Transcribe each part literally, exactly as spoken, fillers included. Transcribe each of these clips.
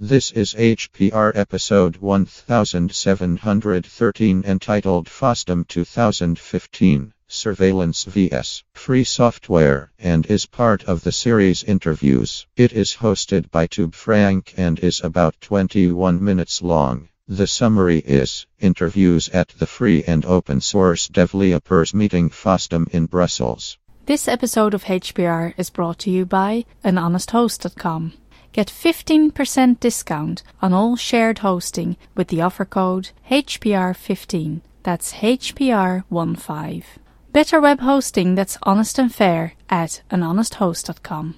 This is H P R episode seventeen thirteen entitled FOSDEM twenty fifteen, Surveillance versus Free Software, and is part of the series Interviews. It is hosted by Tube Frank and is about twenty-one minutes long. The summary is, interviews at the free and open source developers meeting FOSDEM in Brussels. This episode of H P R is brought to you by an honest host dot com. Get fifteen percent discount on all shared hosting with the offer code H P R fifteen. That's H P R fifteen. Better web hosting that's honest and fair at an honest host dot com.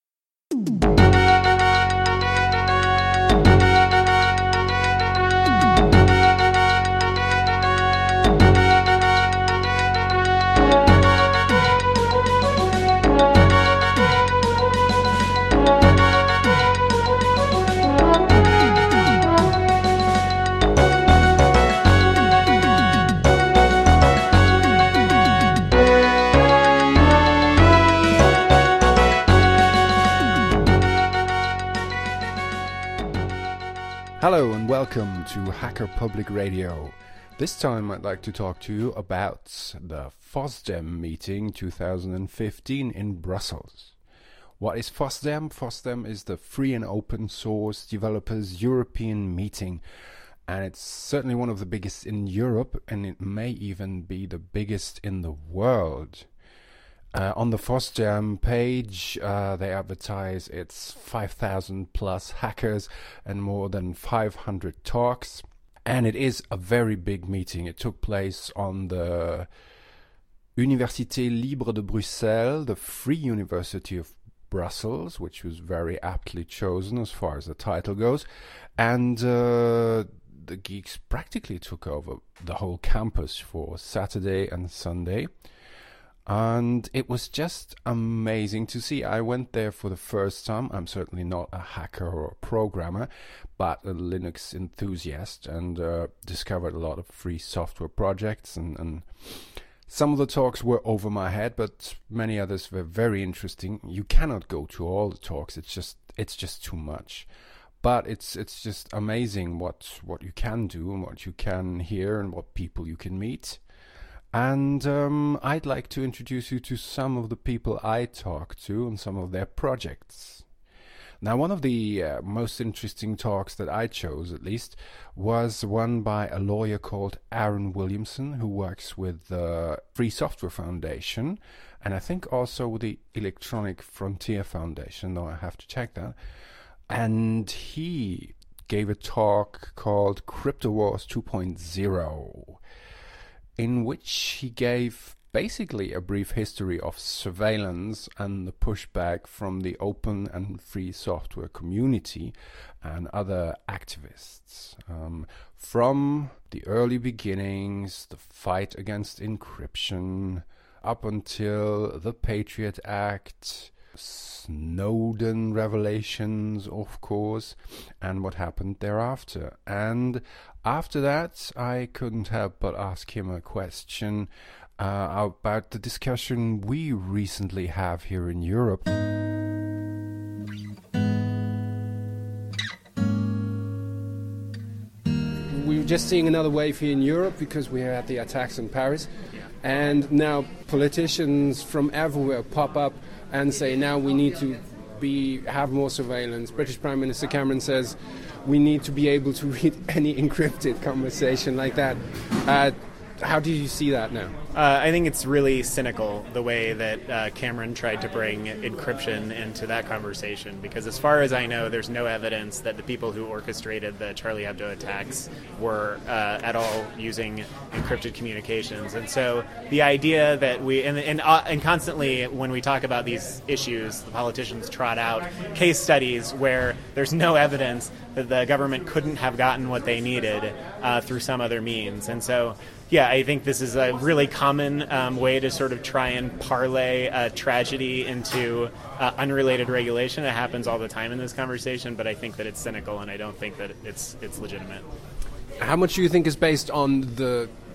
Hello and welcome to Hacker Public Radio. This time I'd like to talk to you about the FOSDEM meeting twenty fifteen in Brussels. What is FOSDEM? FOSDEM is the Free and Open Source Developers European Meeting, and it's certainly one of the biggest in Europe, and it may even be the biggest in the world. Uh, on the FOSDEM page, uh, they advertise its five thousand plus hackers and more than five hundred talks. And it is a very big meeting. It took place on the Université Libre de Bruxelles, the Free University of Brussels, which was very aptly chosen as far as the title goes. And uh, the geeks practically took over the whole campus for Saturday and Sunday. And it was just amazing to see. I went there for the first time. I'm certainly not a hacker or a programmer, but a Linux enthusiast, and uh, discovered a lot of free software projects. And, and some of the talks were over my head, but many others were very interesting. You cannot go to all the talks. It's just it's just too much. But it's it's just amazing what what you can do and what you can hear and what people you can meet. And um, I'd like to introduce you to some of the people I talked to and some of their projects. Now, one of the uh, most interesting talks that I chose, at least, was one by a lawyer called Aaron Williamson, who works with the Free Software Foundation, and I think also with the Electronic Frontier Foundation, though I have to check that. And he gave a talk called Crypto Wars two point oh. in which he gave basically a brief history of surveillance and the pushback from the open and free software community and other activists. Um, from the early beginnings, the fight against encryption, up until the Patriot Act, Snowden revelations, of course, and what happened thereafter. And after that, I couldn't help but ask him a question uh, about the discussion we recently have here in Europe. We were just seeing another wave here in Europe because we had the attacks in Paris, and now politicians from everywhere pop up and say now we need to be have more surveillance. British Prime Minister Cameron says we need to be able to read any encrypted conversation like that. Uh, how do you see that now? Uh, I think it's really cynical the way that uh, Cameron tried to bring encryption into that conversation, because as far as I know, there's no evidence that the people who orchestrated the Charlie Hebdo attacks were uh, at all using encrypted communications. And so the idea that we, and and, uh, and constantly when we talk about these issues, the politicians trot out case studies where there's no evidence that the government couldn't have gotten what they needed uh, through some other means. And so yeah, I think this is a really common um, way to sort of try and parlay uh, tragedy into uh, unrelated regulation. It happens all the time in this conversation, but I think that it's cynical, and I don't think that it's it's legitimate. How much do you think is based on the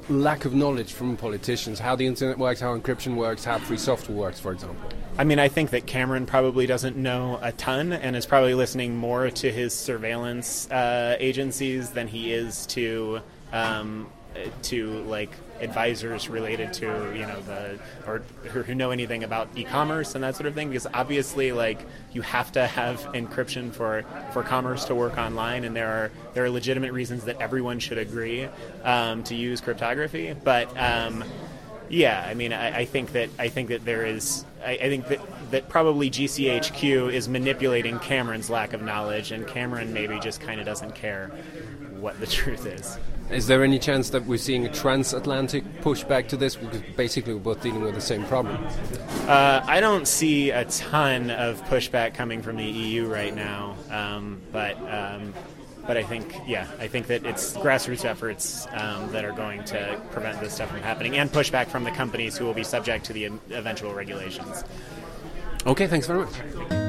lack of knowledge from politicians, how the internet works, how encryption works, how free software works, for example? I mean, I think that Cameron probably doesn't know a ton and is probably listening more to his surveillance uh, agencies than he is to um, to like advisors related to, you know, the or who know anything about e-commerce and that sort of thing. Because obviously, like, you have to have encryption for, for commerce to work online, and there are there are legitimate reasons that everyone should agree um, to use cryptography. But um, yeah, I mean, I, I think that I think that there is. I, I think that, that probably G C H Q is manipulating Cameron's lack of knowledge, and Cameron maybe just kind of doesn't care what the truth is. Is there any chance that we're seeing a transatlantic pushback to this? Because basically we're both dealing with the same problem. Uh, I don't see a ton of pushback coming from the E U right now, um, but um, but I think, yeah, I think that it's grassroots efforts um, that are going to prevent this stuff from happening, and pushback from the companies who will be subject to the eventual regulations. Okay, thanks very much.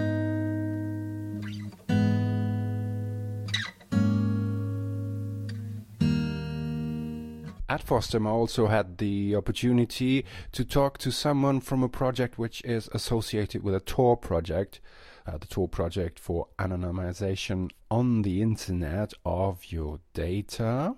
At FOSDEM, I also had the opportunity to talk to someone from a project which is associated with a Tor project, uh, the Tor project for anonymization on the internet of your data.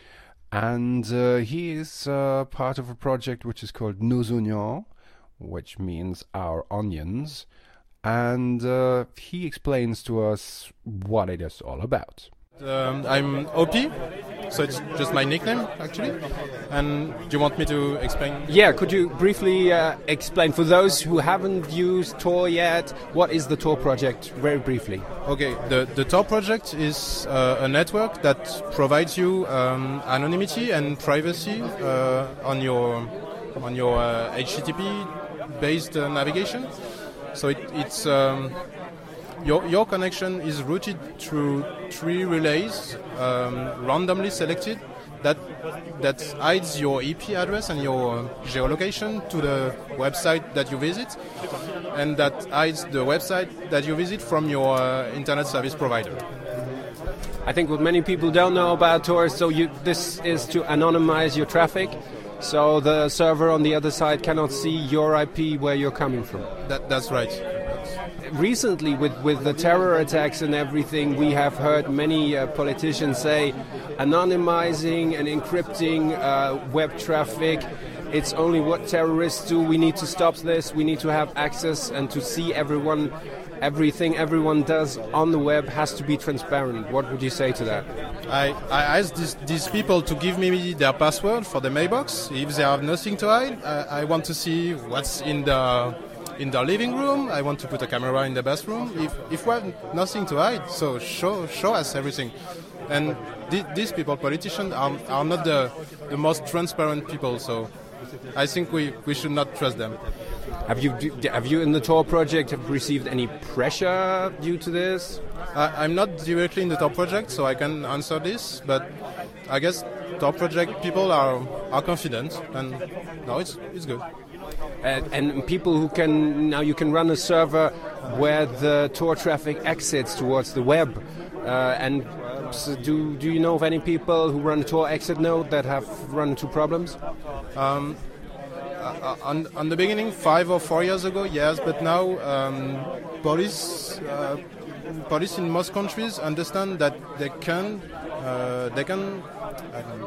And uh, he is uh, part of a project which is called Nos Oignons, which means our onions. And uh, he explains to us what it is all about. Um, I'm O P, so it's just my nickname, actually. And do you want me to explain? Yeah, could you briefly uh, explain, for those who haven't used Tor yet, what is the Tor project, very briefly? Okay, the, the Tor project is uh, a network that provides you um, anonymity and privacy uh, on your on your uh, H T T P-based uh, navigation. So it, it's... Um, Your, your connection is routed through three relays, um, randomly selected, that that hides your I P address and your geolocation to the website that you visit, and that hides the website that you visit from your uh, internet service provider. I think what many people don't know about Tor, so you, this is to anonymize your traffic, so the server on the other side cannot see your I P where you're coming from. That, that's right. Recently, with, with the terror attacks and everything, we have heard many uh, politicians say anonymizing and encrypting uh, web traffic, it's only what terrorists do. We need to stop this. We need to have access, and to see everyone, everything everyone does on the web has to be transparent. What would you say to that? I, I asked these, these people to give me their password for the mailbox. If they have nothing to hide, I, I want to see what's in the... in the living room. I want to put a camera in the bathroom. If if we have nothing to hide, so show show us everything. And th- these people, politicians, are, are not the the most transparent people. So I think we, we should not trust them. Have you have you in the Tor project have received any pressure due to this? Uh, I'm not directly in the Tor project, so I can answer this. But I guess Tor project people are are confident, and no, it's it's good. Uh, and people who can, now you can run a server where the Tor traffic exits towards the web. Uh, and so do do you know of any people who run a Tor exit node that have run into problems? Um, uh, on, on the beginning, five or four years ago, yes, but now um, police uh, police in most countries understand that they can uh, they can. I don't know,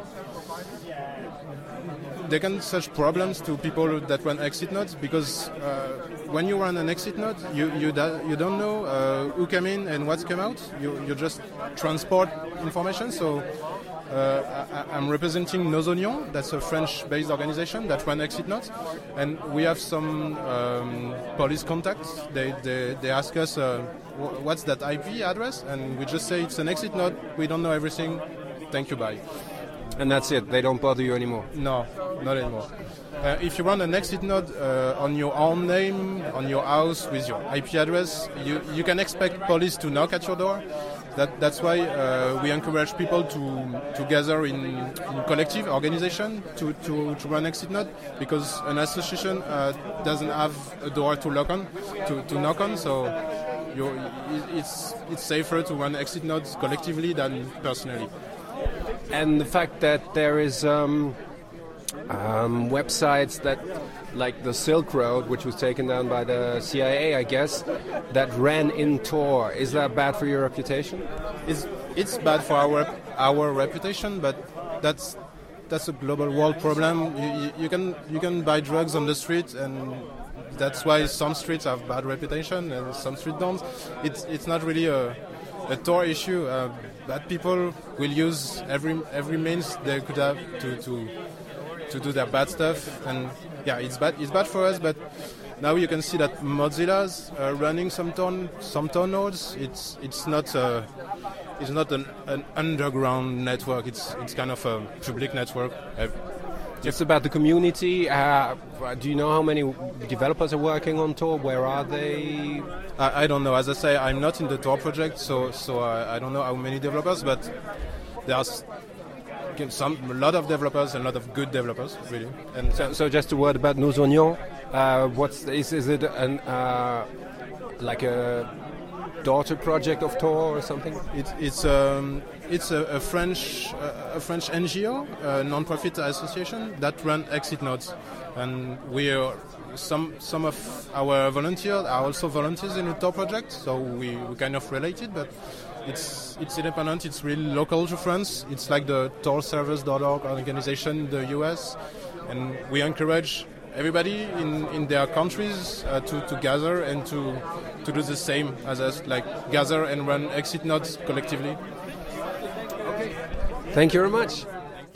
They can search problems to people that run exit nodes, because uh, when you run an exit node, you you, da- you don't know uh, who came in and what's come out. You you just transport information. So uh, I, I'm representing Nos Oignons. That's a French-based organization that run exit nodes, and we have some um, police contacts. They they, they ask us uh, what's that I P address, and we just say it's an exit node. We don't know everything. Thank you, bye. And that's it. They don't bother you anymore. No, not anymore. Uh, if you run an exit node uh, on your own name, on your house, with your I P address, you, you can expect police to knock at your door. That, that's why uh, we encourage people to, to gather in, in collective organization to, to, to run exit node, because an association uh, doesn't have a door to knock on, to, to knock on. So you're, it's it's safer to run exit nodes collectively than personally. And the fact that there is um, um, websites that, like the Silk Road, which was taken down by the C I A, I guess, that ran in Tor. Is that bad for your reputation? It's it's bad for our our reputation, but that's that's a global world problem. You, you, you can you can buy drugs on the street, and that's why some streets have bad reputation and some streets don't. It's it's not really a a Tor issue. Uh, bad people will use every every means they could have to to to do their bad stuff, and yeah, it's bad. It's bad for us, but now you can see that Mozilla's uh, running some Tor some Tor nodes. It's it's not uh, it's not an, an underground network. It's it's kind of a public network. Uh, It's about the community. Uh, do you know how many developers are working on Tor? Where are they? I, I don't know. As I say, I'm not in the Tor project, so so I, I don't know how many developers, but there's some a lot of developers and a lot of good developers, really. And So, so just a word about Nous Oignons. Uh, what's is is it an uh, like a daughter project of Tor or something? It, it's um, it's a, a French uh, a French N G O, a non-profit association that run exit nodes, and we are some some of our volunteers are also volunteers in the Tor project, so we we kind of related, but it's it's independent. It's really local to France. It's like the Tor Servers dot org organization in the U S, and we encourage everybody in, in their countries uh, to, to gather and to to do the same as us, like gather and run exit nodes collectively. Okay. Thank you very much.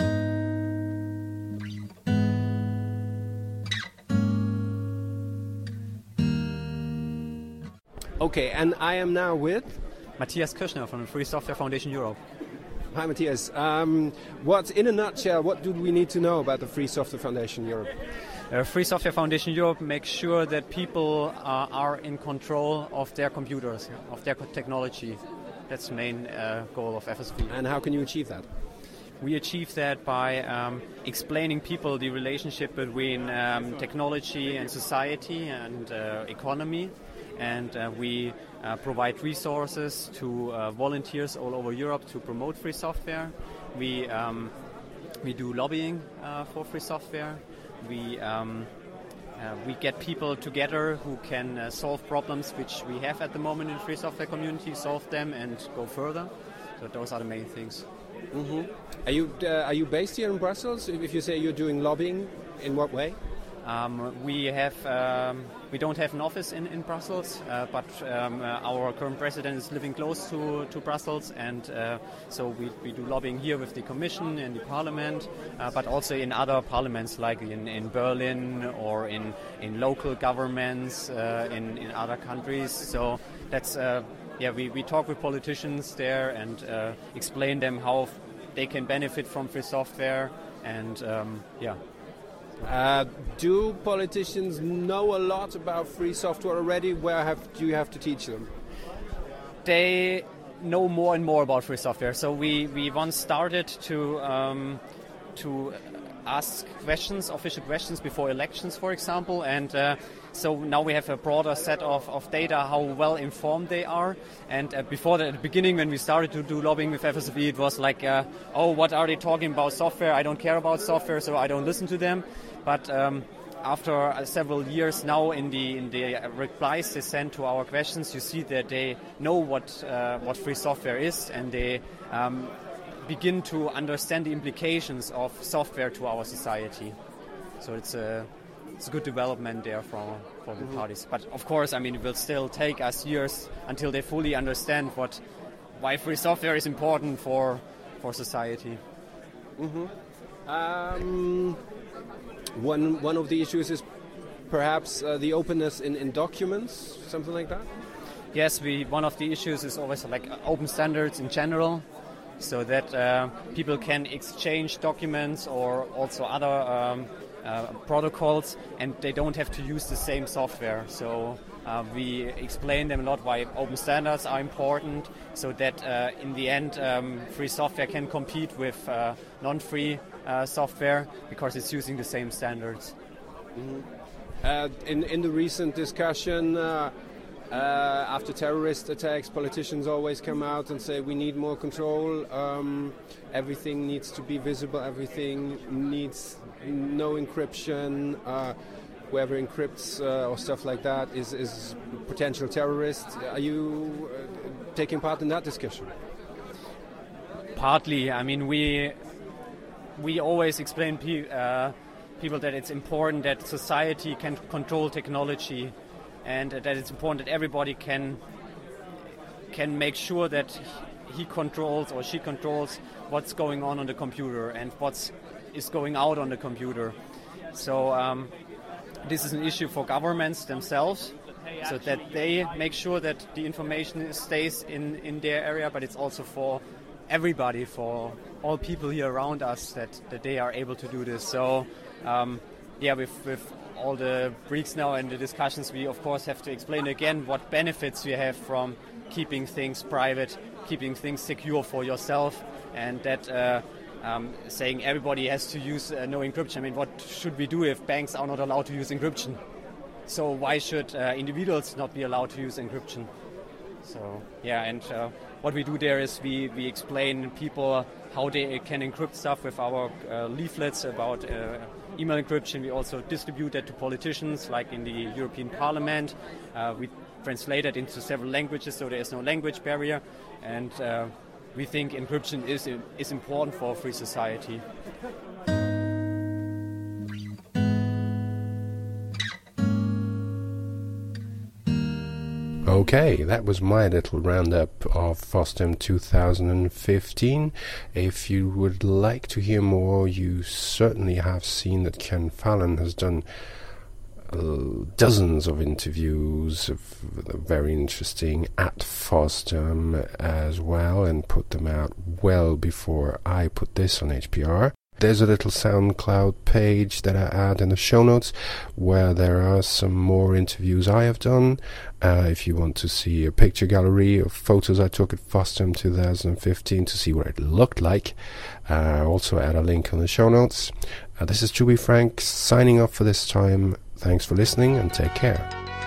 Okay, and I am now with Matthias Kirschner from the Free Software Foundation Europe. Hi, Matthias. Um, what, in a nutshell, what do we need to know about the Free Software Foundation Europe? Uh, Free Software Foundation Europe makes sure that people uh, are in control of their computers, of their technology. That's the main uh, goal of F S V. And how can you achieve that? We achieve that by um, explaining people the relationship between um, technology and society and uh, economy. And uh, we uh, provide resources to uh, volunteers all over Europe to promote free software. We, um, we do lobbying uh, for free software. We um, uh, we get people together who can uh, solve problems which we have at the moment in free software community, solve them and go further. So those are the main things. Mm-hmm. Are you uh, are you based here in Brussels? If you say you're doing lobbying, in what way? Um, we have um, we don't have an office in in Brussels, uh, but um, uh, our current president is living close to, to Brussels, and uh, so we, we do lobbying here with the Commission and the Parliament, uh, but also in other parliaments like in, in Berlin or in in local governments uh, in in other countries. So that's uh, yeah we, we talk with politicians there and uh, explain them how f- they can benefit from free software, and um, yeah. Uh, do politicians know a lot about free software already? Where have do you have to teach them? They know more and more about free software. So we, we once started to um, to ask questions, official questions before elections, for example, and uh, so now we have a broader set of, of data, how well informed they are. And uh, before that, at the beginning, when we started to do lobbying with F S V, it was like, uh, oh, what are they talking about software? I don't care about software, so I don't listen to them. But um, after uh, several years now, in the in the replies they send to our questions, you see that they know what uh, what free software is, and they um, begin to understand the implications of software to our society. So it's a it's a good development there for for the mm-hmm. parties. But of course, I mean, it will still take us years until they fully understand what why free software is important for for society. Mm-hmm. Um, one one of the issues is perhaps uh, the openness in, in documents, something like that. Yes, we one of the issues is always like open standards in general, so that uh, people can exchange documents or also other um, uh, protocols, and they don't have to use the same software. So uh, we explain them a lot why open standards are important, so that uh, in the end um, free software can compete with uh, non-free uh, software because it's using the same standards. Mm-hmm. Uh, in, in the recent discussion, uh, Uh, after terrorist attacks, politicians always come out and say we need more control. Um, everything needs to be visible. Everything needs no encryption. Uh, whoever encrypts uh, or stuff like that is, is potential terrorist. Are you uh, taking part in that discussion? Partly. I mean, we we always explain pe- uh, people that it's important that society can control technology, and that it's important that everybody can can make sure that he controls or she controls what's going on on the computer and what's is going out on the computer. So um, this is an issue for governments themselves, so that they make sure that the information stays in, in their area, but it's also for everybody, for all people here around us, that, that they are able to do this. So um, yeah, with, with all the Greeks now and the discussions, we of course have to explain again what benefits you have from keeping things private, keeping things secure for yourself, and that uh, um, saying everybody has to use uh, no encryption. I mean, what should we do if banks are not allowed to use encryption? So why should uh, individuals not be allowed to use encryption? So yeah, and uh, what we do there is we, we explain people how they can encrypt stuff with our uh, leaflets about uh, email encryption. We also distribute that to politicians, like in the European Parliament. Uh, we translate it into several languages, so there is no language barrier. And uh, we think encryption is is important for a free society. Okay, that was my little roundup of FOSDEM two thousand fifteen. If you would like to hear more, you certainly have seen that Ken Fallon has done uh, dozens of interviews, of, uh, very interesting, at FOSDEM as well, and put them out well before I put this on H P R. There's a little SoundCloud page that I add in the show notes where there are some more interviews I have done. Uh, if you want to see a picture gallery of photos I took at FOSDEM two thousand fifteen to see what it looked like, uh, also add a link on the show notes. Uh, this is Juby Frank signing off for this time. Thanks for listening and take care.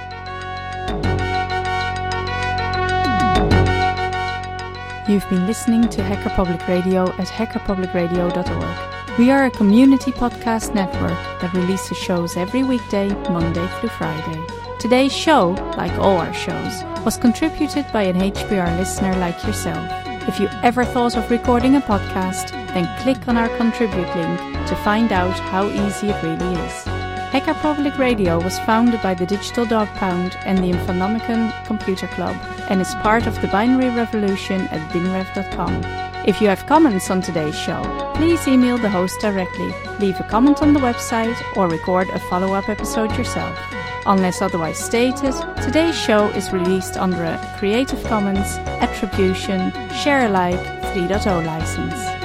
You've been listening to Hacker Public Radio at hacker public radio dot org. We are a community podcast network that releases shows every weekday, Monday through Friday. Today's show, like all our shows, was contributed by an H P R listener like yourself. If you ever thought of recording a podcast, then click on our contribute link to find out how easy it really is. Hacker Public Radio was founded by the Digital Dog Pound and the Infonomicon Computer Club and is part of the Binary Revolution at binrev dot com. If you have comments on today's show, please email the host directly, leave a comment on the website, or record a follow-up episode yourself. Unless otherwise stated, today's show is released under a Creative Commons Attribution Share Alike three point oh license.